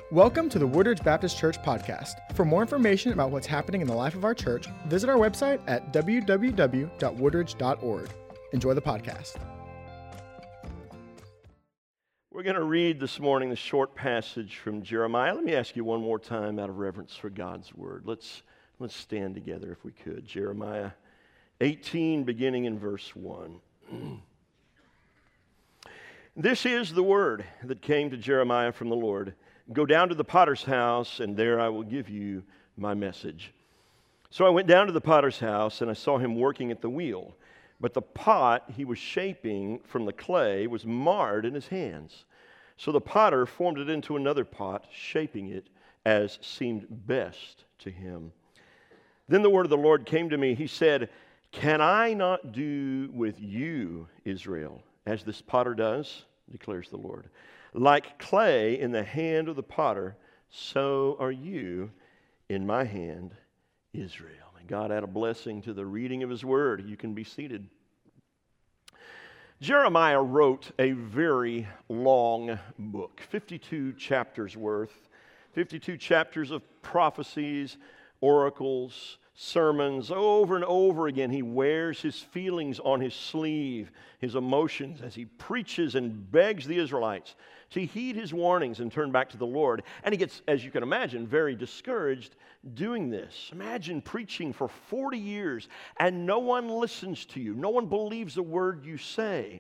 Welcome to the Woodridge Baptist Church podcast. For more information about what's happening in the life of our church, visit our website at www.woodridge.org. Enjoy the podcast. We're going to read this morning the short passage from Jeremiah. Let me ask you one more time out of reverence for God's word. Let's stand together if we could. Jeremiah 18, beginning in verse 1. This is the word that came to Jeremiah from the Lord. Go down to the potter's house, and there I will give you my message. So I went down to the potter's house, and I saw him working at the wheel. But the pot he was shaping from the clay was marred in his hands. So the potter formed it into another pot, shaping it as seemed best to him. Then the word of the Lord came to me. He said, "Can I not do with you, Israel, as this potter does?" declares the Lord. "Like clay in the hand of the potter, so are you in my hand, Israel." May God add a blessing to the reading of His word. You can be seated. Jeremiah wrote a very long book, 52 chapters worth, 52 chapters of prophecies, oracles, sermons. Over and over again, he wears his feelings on his sleeve, his emotions, as he preaches and begs the Israelites to heed his warnings and turn back to the Lord. And he gets, as you can imagine, very discouraged doing this. Imagine preaching for 40 years and no one listens to you. No one believes a word you say.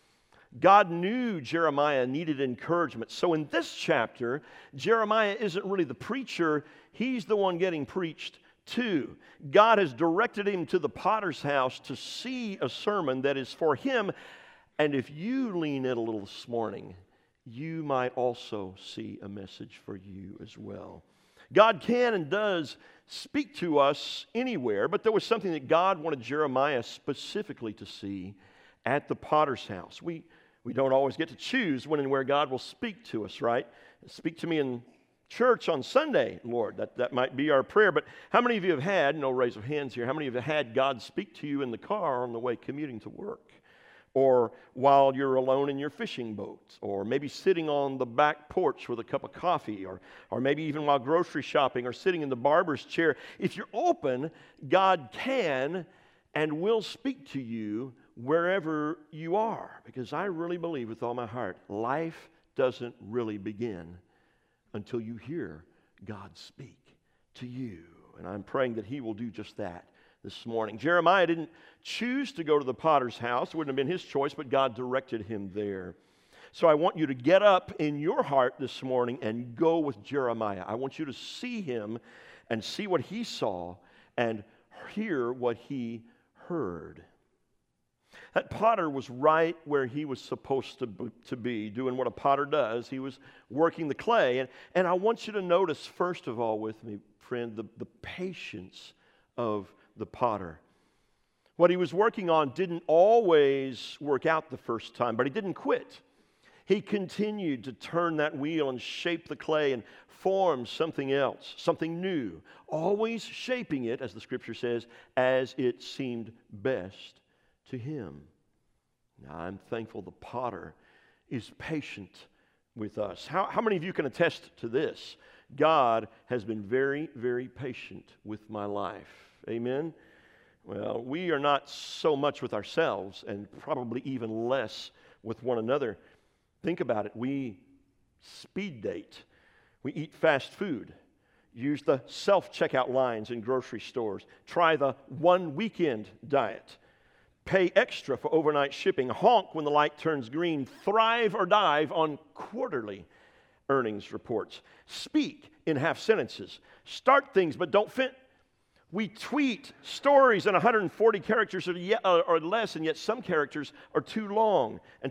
God knew Jeremiah needed encouragement. So in this chapter, Jeremiah isn't really the preacher. He's the one getting preached to. God has directed him to the potter's house to see a sermon that is for him. And if you lean in a little this morning, you might also see a message for you as well. God can and does speak to us anywhere, but there was something that God wanted Jeremiah specifically to see at the potter's house. We don't always get to choose when and where God will speak to us, right? Speak to me in church on Sunday, Lord. That might be our prayer. But how many of you have had, no raise of hands here, how many of you have had God speak to you in the car on the way commuting to work? Or while you're alone in your fishing boat, or maybe sitting on the back porch with a cup of coffee, or maybe even while grocery shopping, or sitting in the barber's chair. If you're open, God can and will speak to you wherever you are. Because I really believe with all my heart, life doesn't really begin until you hear God speak to you. And I'm praying that He will do just that this morning. Jeremiah didn't choose to go to the potter's house. It wouldn't have been his choice, but God directed him there. So I want you to get up in your heart this morning and go with Jeremiah. I want you to see him and see what he saw and hear what he heard. That potter was right where he was supposed to be, doing what a potter does. He was working the clay. And I want you to notice, first of all with me, friend, the patience of the potter. What he was working on didn't always work out the first time, but he didn't quit. He continued to turn that wheel and shape the clay and form something else, something new, always shaping it, as the scripture says, as it seemed best to him. Now, I'm thankful the potter is patient with us. How many of you can attest to this? God has been very, very patient with my life. Amen? Well, we are not so much with ourselves and probably even less with one another. Think about it. We speed date. We eat fast food. Use the self-checkout lines in grocery stores. Try the one weekend diet. Pay extra for overnight shipping. Honk when the light turns green. Thrive or dive on quarterly earnings reports. Speak in half sentences. Start things but don't finish. We tweet stories in 140 characters or less, and yet some characters are too long, and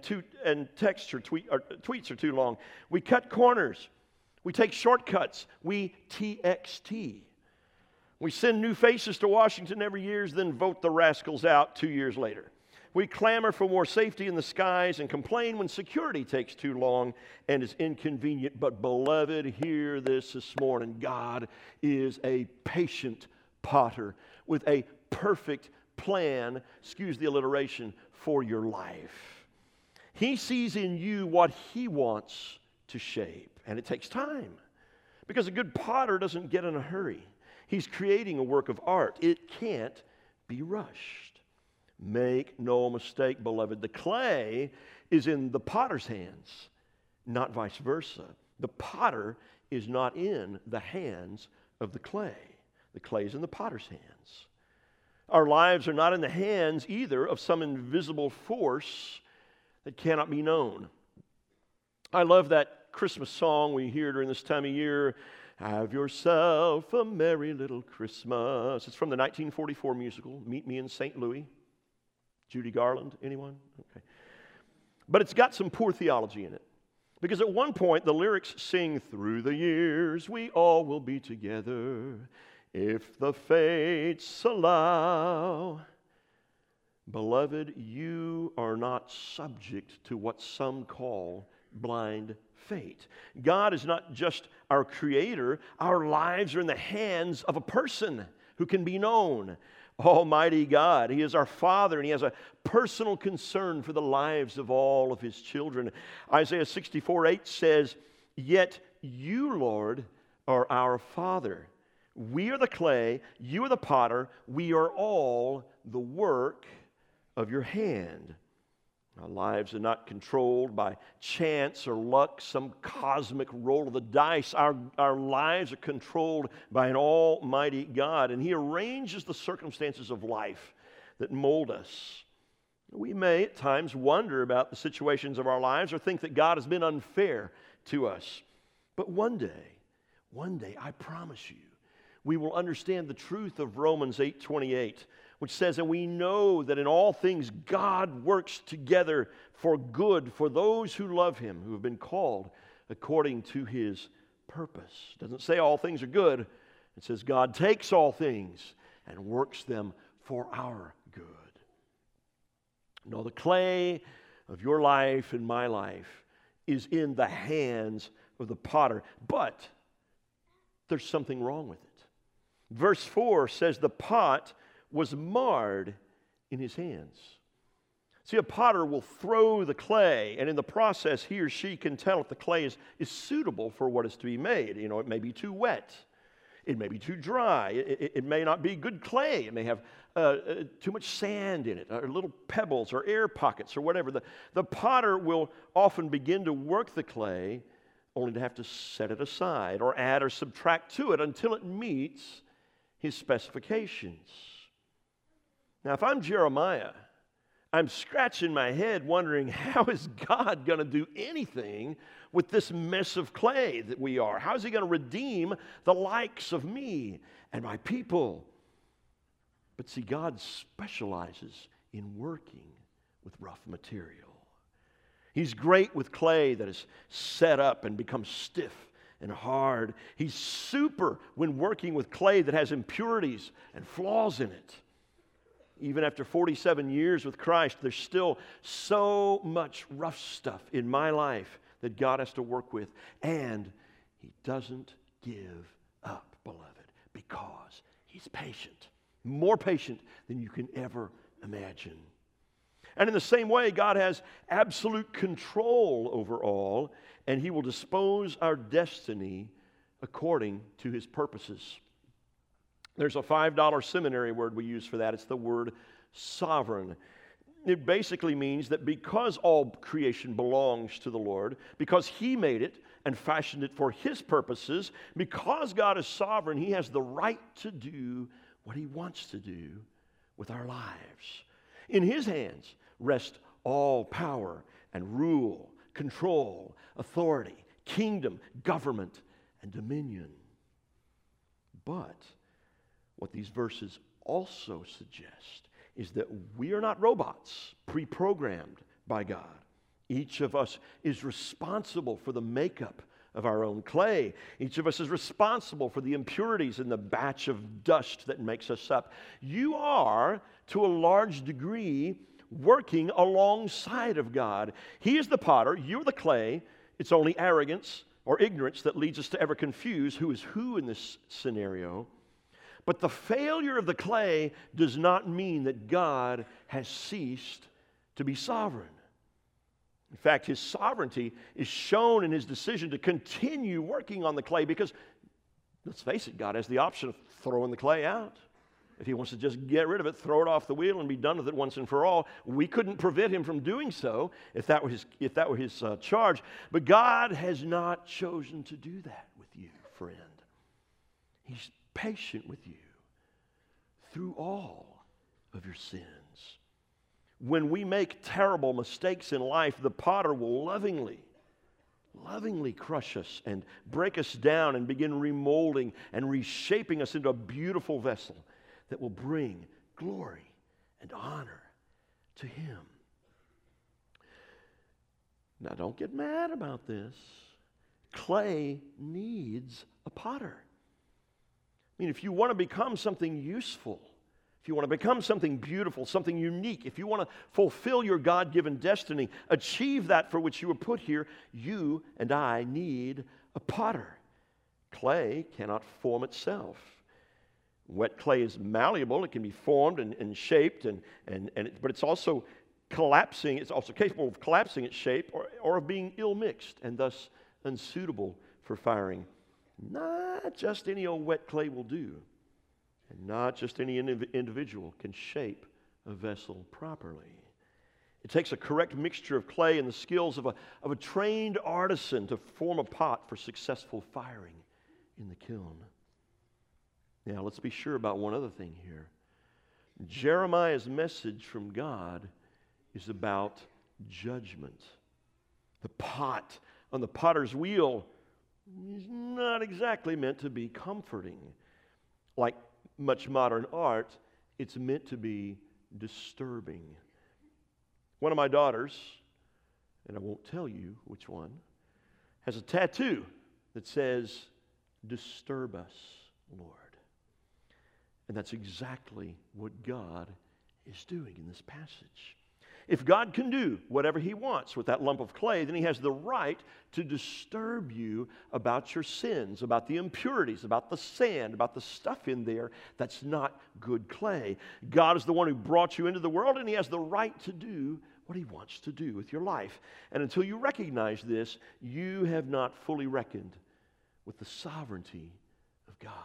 tweets are too long. We cut corners. We take shortcuts. We TXT. We send new faces to Washington every year, then vote the rascals out 2 years later. We clamor for more safety in the skies and complain when security takes too long and is inconvenient. But beloved, hear this morning. God is a patient potter with a perfect plan, excuse the alliteration, for your life. He sees in you what He wants to shape, and it takes time. Because a good potter doesn't get in a hurry. He's creating a work of art. It can't be rushed. Make no mistake, beloved, the clay is in the potter's hands, not vice versa. The potter is not in the hands of the clay. The clay is in the potter's hands. Our lives are not in the hands either of some invisible force that cannot be known. I love that Christmas song we hear during this time of year. Have yourself a merry little Christmas. It's from the 1944 musical, Meet Me in St. Louis. Judy Garland, anyone? Okay. But it's got some poor theology in it. Because at one point, the lyrics sing, through the years we all will be together, if the fates allow. Beloved, you are not subject to what some call blind fate. God is not just our creator. Our lives are in the hands of a person who can be known. Almighty God. He is our Father, and He has a personal concern for the lives of all of His children. Isaiah 64:8 says, yet you, Lord, are our Father. We are the clay, you are the potter, we are all the work of your hand. Our lives are not controlled by chance or luck, some cosmic roll of the dice. Our lives are controlled by an almighty God, and He arranges the circumstances of life that mold us. We may at times wonder about the situations of our lives or think that God has been unfair to us. But one day, I promise you, we will understand the truth of Romans 8:28, which says, and we know that in all things God works together for good for those who love Him, who have been called according to His purpose. It doesn't say all things are good. It says God takes all things and works them for our good. No, the clay of your life and my life is in the hands of the potter, but there's something wrong with it. Verse 4 says the pot was marred in his hands. See, a potter will throw the clay, and in the process, he or she can tell if the clay is suitable for what is to be made. You know, it may be too wet. It may be too dry. It may not be good clay. It may have too much sand in it, or little pebbles, or air pockets, or whatever. The potter will often begin to work the clay, only to have to set it aside, or add or subtract to it until it meets his specifications. Now, if I'm Jeremiah, I'm scratching my head wondering, how is God going to do anything with this mess of clay that we are? How is He going to redeem the likes of me and my people? But see, God specializes in working with rough material. He's great with clay that is set up and becomes stiff and hard. He's super when working with clay that has impurities and flaws in it. Even after 47 years with Christ, there's still so much rough stuff in my life that God has to work with. And He doesn't give up, beloved, because He's patient. More patient than you can ever imagine. And in the same way, God has absolute control over all, and He will dispose our destiny according to His purposes. There's a $5 seminary word we use for that. It's the word sovereign. It basically means that because all creation belongs to the Lord, because He made it and fashioned it for His purposes, because God is sovereign, He has the right to do what He wants to do with our lives. In His hands rest all power and rule, control, authority, kingdom, government, and dominion. But what these verses also suggest is that we are not robots pre-programmed by God. Each of us is responsible for the makeup of our own clay. Each of us is responsible for the impurities in the batch of dust that makes us up. You are, to a large degree, working alongside of God. He is the potter, you're the clay. It's only arrogance or ignorance that leads us to ever confuse who is who in this scenario. But the failure of the clay does not mean that God has ceased to be sovereign. In fact, His sovereignty is shown in His decision to continue working on the clay because Let's face it, God has the option of throwing the clay out. If he wants to just get rid of it, throw it off the wheel and be done with it once and for all. We couldn't prevent him from doing so if that were his charge. But God has not chosen to do that with you, friend. He's patient with you through all of your sins. When we make terrible mistakes in life, the potter will lovingly crush us and break us down and begin remolding and reshaping us into a beautiful vessel that will bring glory and honor to him. Now, don't get mad about this. Clay needs a potter. I mean, if you want to become something useful, if you want to become something beautiful, something unique, if you want to fulfill your God-given destiny, achieve that for which you were put here, you and I need a potter. Clay cannot form itself. Wet clay is malleable. It can be formed and shaped, but it's also collapsing. It's also capable of collapsing its shape or of being ill-mixed and thus unsuitable for firing. Not just any old wet clay will do. And not just any individual can shape a vessel properly. It takes a correct mixture of clay and the skills of a trained artisan to form a pot for successful firing in the kiln. Now, let's be sure about one other thing here. Jeremiah's message from God is about judgment. The pot on the potter's wheel is not exactly meant to be comforting. Like much modern art, it's meant to be disturbing. One of my daughters, and I won't tell you which one, has a tattoo that says, "Disturb us, Lord." And that's exactly what God is doing in this passage. If God can do whatever he wants with that lump of clay, then he has the right to disturb you about your sins, about the impurities, about the sand, about the stuff in there that's not good clay. God is the one who brought you into the world, and he has the right to do what he wants to do with your life. And until you recognize this, you have not fully reckoned with the sovereignty of God.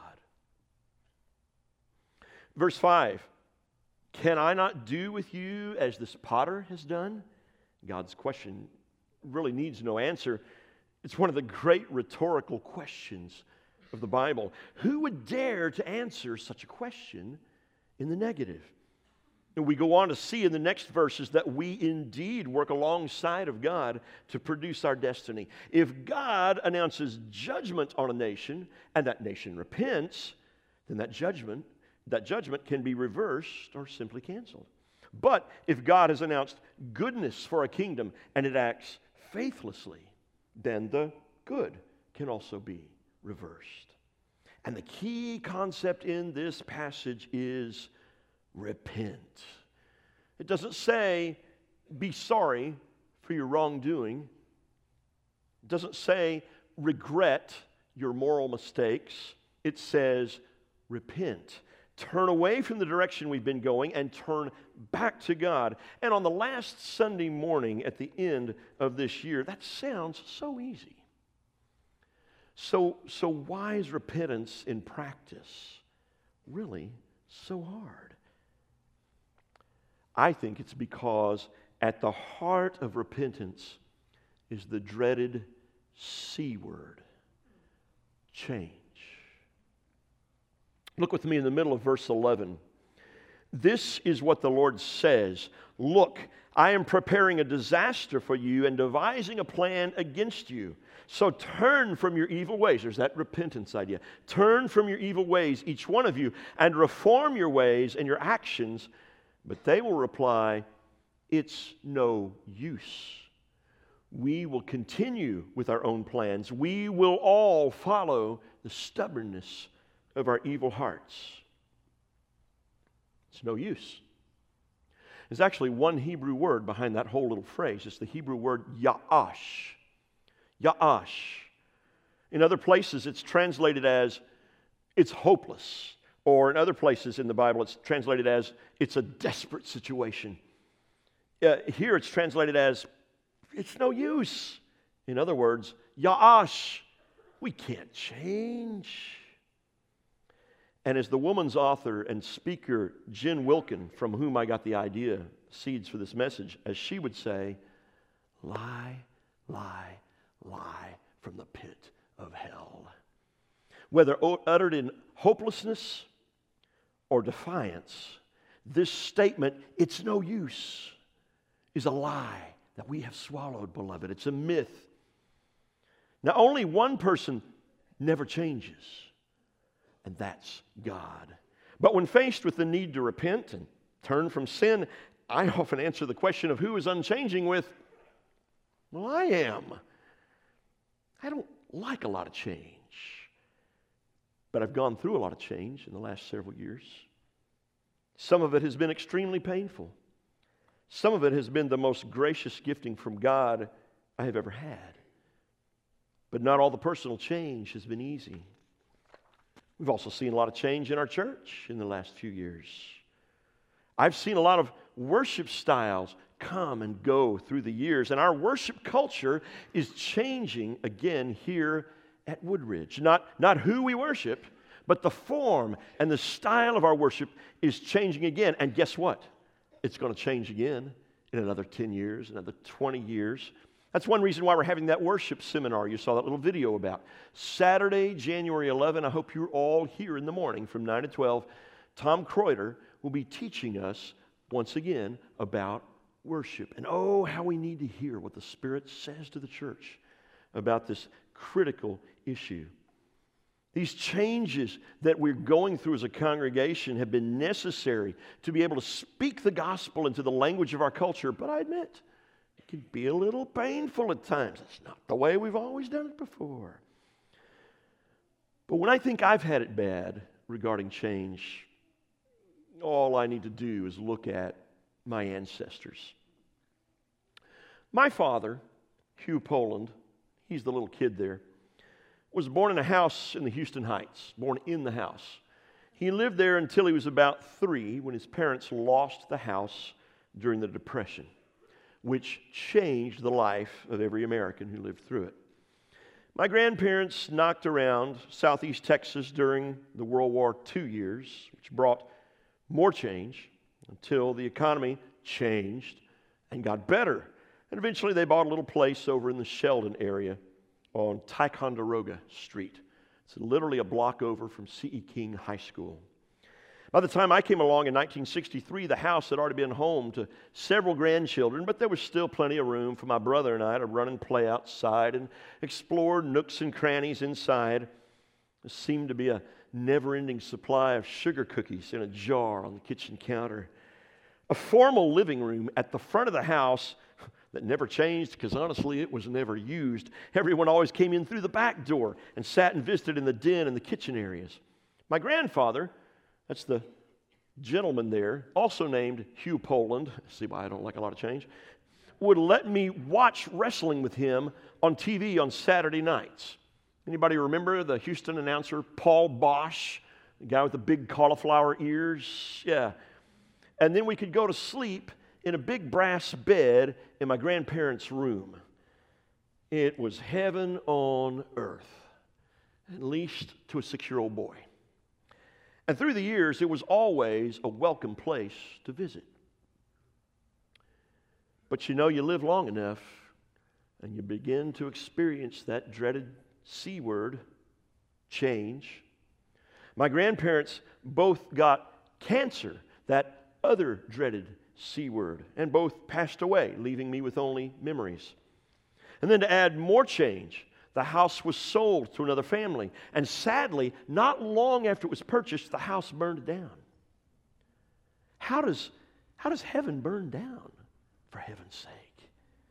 Verse 5. Can I not do with you as this potter has done? God's question really needs no answer. It's one of the great rhetorical questions of the Bible. Who would dare to answer such a question in the negative? And we go on to see in the next verses that we indeed work alongside of God to produce our destiny. If God announces judgment on a nation and that nation repents, then that judgment can be reversed or simply canceled. But if God has announced goodness for a kingdom and it acts faithlessly, then the good can also be reversed. And the key concept in this passage is repent. It doesn't say be sorry for your wrongdoing. It doesn't say regret your moral mistakes. It says repent. Turn away from the direction we've been going and turn back to God. And on the last Sunday morning at the end of this year, that sounds so easy. So why is repentance in practice really so hard? I think it's because at the heart of repentance is the dreaded C word, change. Look with me in the middle of verse 11. This is what the Lord says. Look, I am preparing a disaster for you and devising a plan against you. So turn from your evil ways. There's that repentance idea. Turn from your evil ways, each one of you, and reform your ways and your actions. But they will reply, it's no use. We will continue with our own plans. We will all follow the stubbornness of our evil hearts. It's no use. There's actually one Hebrew word behind that whole little phrase. It's the Hebrew word ya'ash. Ya'ash. In other places, it's translated as it's hopeless. Or in other places in the Bible, it's translated as it's a desperate situation. Here it's translated as it's no use. In other words, ya'ash, we can't change. And as the woman's author and speaker, Jen Wilkin, from whom I got the idea, seeds for this message, as she would say, lie, lie, lie from the pit of hell. Whether uttered in hopelessness or defiance, this statement, it's no use, is a lie that we have swallowed, beloved. It's a myth. Now, only one person never changes, and that's God. But when faced with the need to repent and turn from sin, I often answer the question of who is unchanging with, well, I am. I don't like a lot of change, but I've gone through a lot of change in the last several years. Some of it has been extremely painful. Some of it has been the most gracious gifting from God I have ever had. But not all the personal change has been easy. We've also seen a lot of change in our church in the last few years. I've seen a lot of worship styles come and go through the years, and our worship culture is changing again here at Woodridge. Not who we worship, but the form and the style of our worship is changing again. And guess what? It's going to change again in another 10 years, another 20 years. That's one reason why we're having that worship seminar you saw that little video about. Saturday, January 11, I hope you're all here in the morning from 9 to 12. Tom Kreuter will be teaching us once again about worship. And oh, how we need to hear what the Spirit says to the church about this critical issue. These changes that we're going through as a congregation have been necessary to be able to speak the gospel into the language of our culture, but I admit, it can be a little painful at times. It's not the way we've always done it before. But when I think I've had it bad regarding change, all I need to do is look at my ancestors. My father, Hugh Poland, he's the little kid there, was born in a house in the Houston Heights, born in the house. He lived there until he was about 3 when his parents lost the house during the Depression, which changed the life of every American who lived through it. My grandparents knocked around southeast Texas during the World War II years, which brought more change until the economy changed and got better. And eventually they bought a little place over in the Sheldon area on Ticonderoga Street. It's literally a block over from C.E. King High School. By the time I came along in 1963, the house had already been home to several grandchildren, but there was still plenty of room for my brother and I to run and play outside and explore nooks and crannies inside. There seemed to be a never-ending supply of sugar cookies in a jar on the kitchen counter. A formal living room at the front of the house that never changed because honestly it was never used. Everyone always came in through the back door and sat and visited in the den and the kitchen areas. My grandfather, that's the gentleman there, also named Hugh Poland, see why I don't like a lot of change, would let me watch wrestling with him on TV on Saturday nights. Anybody remember the Houston announcer Paul Bosch, the guy with the big cauliflower ears? Yeah. And then we could go to sleep in a big brass bed in my grandparents' room. It was heaven on earth, at least to a 6-year-old boy. And through the years, it was always a welcome place to visit. But you know, you live long enough and you begin to experience that dreaded C word, change. My grandparents both got cancer, that other dreaded C word, and both passed away, leaving me with only memories. And then to add more change, the house was sold to another family. And sadly, not long after it was purchased, the house burned down. How does heaven burn down, for heaven's sake?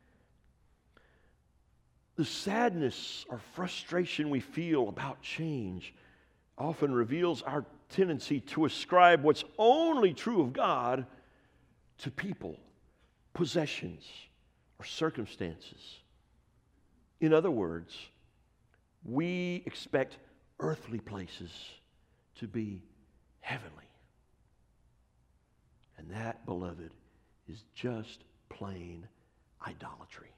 The sadness or frustration we feel about change often reveals our tendency to ascribe what's only true of God to people, possessions, or circumstances. In other words, we expect earthly places to be heavenly. And that, beloved, is just plain idolatry.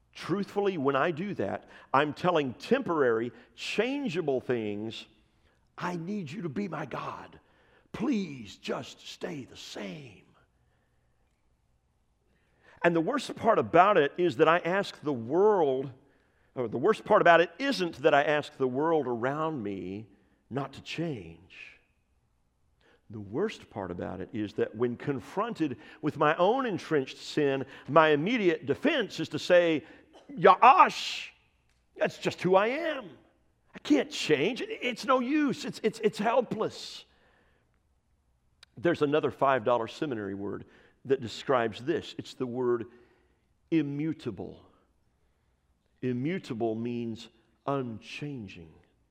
Truthfully, when I do that, I'm telling temporary, changeable things I need you to be my God. Please just stay the same. And the worst part about it is that I ask the world, or the worst part about it isn't that I ask the world around me not to change. The worst part about it is that when confronted with my own entrenched sin, my immediate defense is to say, Ya'ash, that's just who I am. I can't change. It's no use. It's helpless. There's another $5 seminary word that describes this. It's the word immutable. Immutable means unchanging.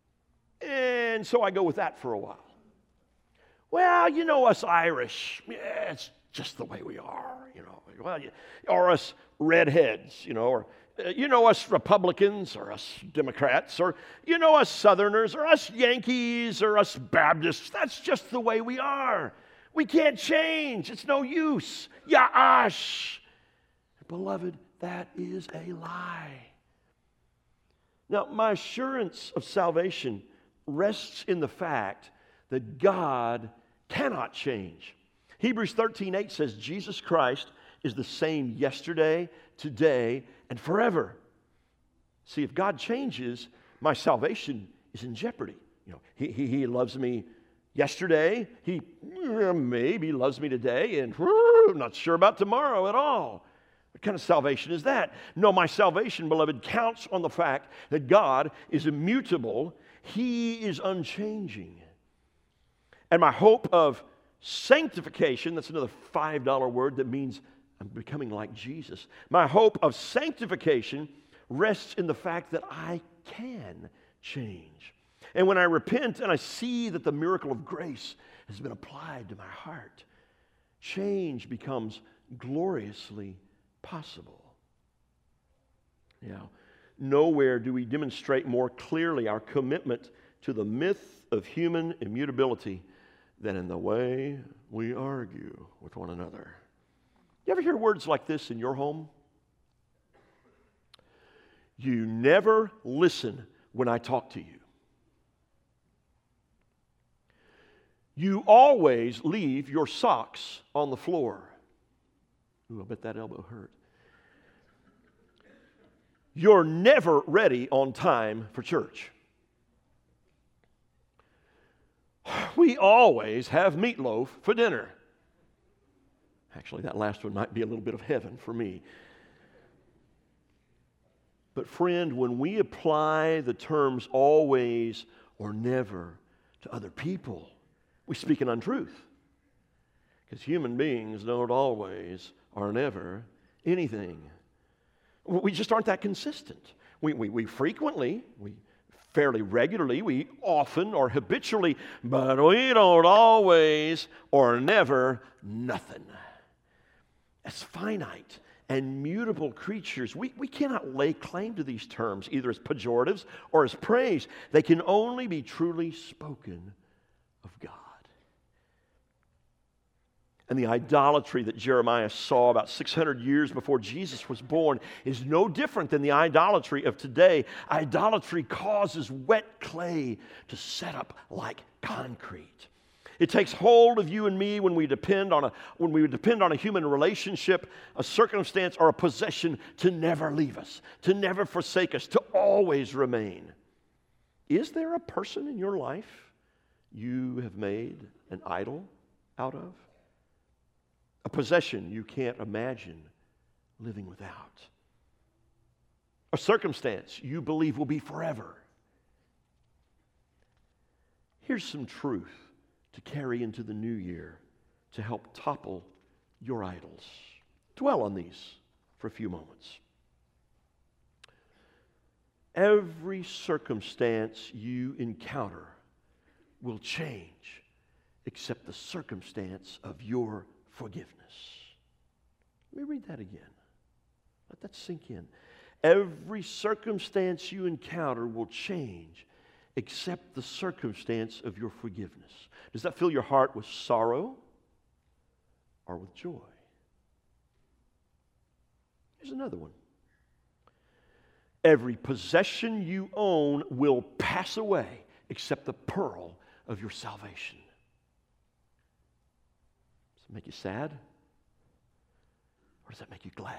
And so I go with that for a while. Well, you know us Irish, it's just the way we are, Well, or us redheads, or you know us Republicans or us Democrats, or you know us Southerners or us Yankees or us Baptists. That's just the way we are. We can't change. It's no use. Ya'ash. Beloved, that is a lie. Now, my assurance of salvation rests in the fact that God cannot change. Hebrews 13:8 says Jesus Christ is the same yesterday, today, and forever. See, if God changes, my salvation is in jeopardy. He loves me yesterday. He maybe loves me today, and I'm not sure about tomorrow at all. What kind of salvation is that? No, my salvation, beloved, counts on the fact that God is immutable. He is unchanging. And my hope of sanctification, that's another $5 word that means I'm becoming like Jesus. My hope of sanctification rests in the fact that I can change. And when I repent and I see that the miracle of grace has been applied to my heart, change becomes gloriously possible. Nowhere do we demonstrate more clearly our commitment to the myth of human immutability than in the way we argue with one another. You ever hear words like this in your home? You never listen when I talk to you. You always leave your socks on the floor. Ooh, I bet that elbow hurt. You're never ready on time for church. We always have meatloaf for dinner. Actually, that last one might be a little bit of heaven for me. But friend, when we apply the terms always or never to other people, we speak an untruth. Because human beings don't always or never anything. We just aren't that consistent. We frequently, we fairly regularly, we often or habitually, but we don't always or never nothing. As finite and mutable creatures, we cannot lay claim to these terms either as pejoratives or as praise. They can only be truly spoken of God. And the idolatry that Jeremiah saw about 600 years before Jesus was born is no different than the idolatry of today. Idolatry causes wet clay to set up like concrete. It takes hold of you and me when we depend on a human relationship, a circumstance, or a possession to never leave us, to never forsake us, to always remain. Is there a person in your life you have made an idol out of? A possession you can't imagine living without? A circumstance you believe will be forever? Here's some truth to carry into the new year to help topple your idols. Dwell on these for a few moments. Every circumstance you encounter will change except the circumstance of your forgiveness. Let me read that again. Let that sink in. Every circumstance you encounter will change except the circumstance of your forgiveness. Does that fill your heart with sorrow or with joy? Here's another one. Every possession you own will pass away except the pearl of your salvation. Does it make you sad? Or does that make you glad?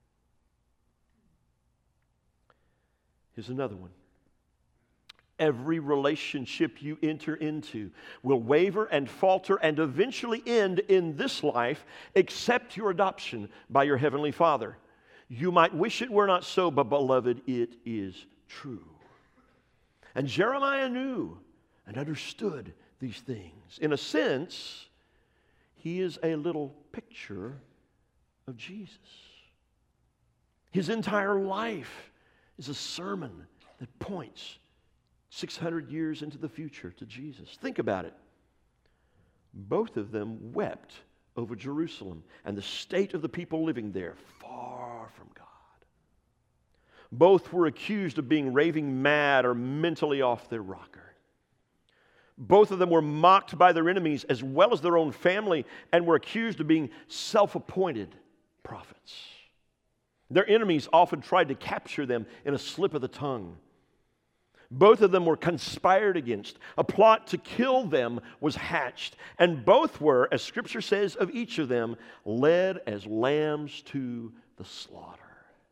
Here's another one. Every relationship you enter into will waver and falter and eventually end in this life, except your adoption by your Heavenly Father. You might wish it were not so, but beloved, it is true. And Jeremiah knew and understood these things. In a sense, he is a little picture of Jesus. His entire life is a sermon that points 600 years into the future to Jesus. Think about it. Both of them wept over Jerusalem and the state of the people living there, far from God. Both were accused of being raving mad or mentally off their rocker. Both of them were mocked by their enemies as well as their own family and were accused of being self-appointed prophets. Their enemies often tried to capture them in a slip of the tongue. Both of them were conspired against. A plot to kill them was hatched. And both were, as Scripture says of each of them, led as lambs to the slaughter.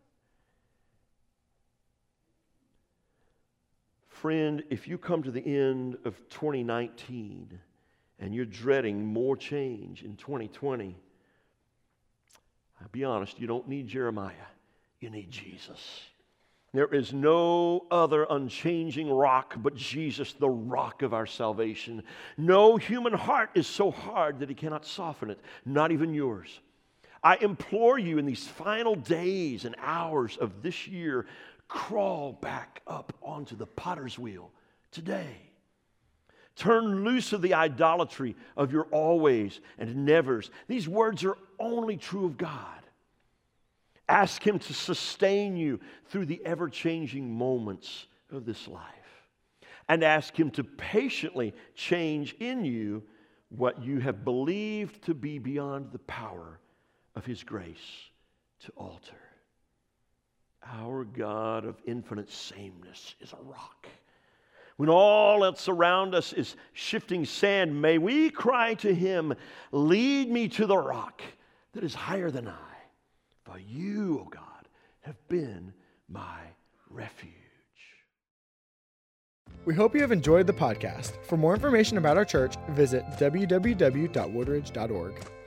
Friend, if you come to the end of 2019 and you're dreading more change in 2020, I'll be honest, you don't need Jeremiah. You need Jesus. There is no other unchanging rock but Jesus, the rock of our salvation. No human heart is so hard that he cannot soften it, not even yours. I implore you in these final days and hours of this year, crawl back up onto the potter's wheel today. Turn loose of the idolatry of your always and nevers. These words are only true of God. Ask Him to sustain you through the ever-changing moments of this life. And ask Him to patiently change in you what you have believed to be beyond the power of His grace to alter. Our God of infinite sameness is a rock. When all else around us is shifting sand, may we cry to Him, lead me to the rock that is higher than I. For you, O God, have been my refuge. We hope you have enjoyed the podcast. For more information about our church, visit www.woodridge.org.